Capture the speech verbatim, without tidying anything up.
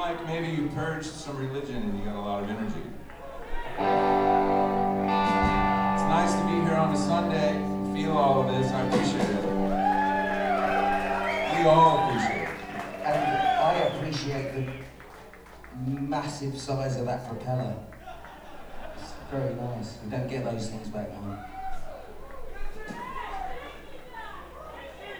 like maybe you purged some religion and you got a lot of energy. It's nice to be here on a Sunday, feel all of this, I appreciate it. We all appreciate it. And I appreciate the massive size of that propeller. It's very nice. We don't get those things back home.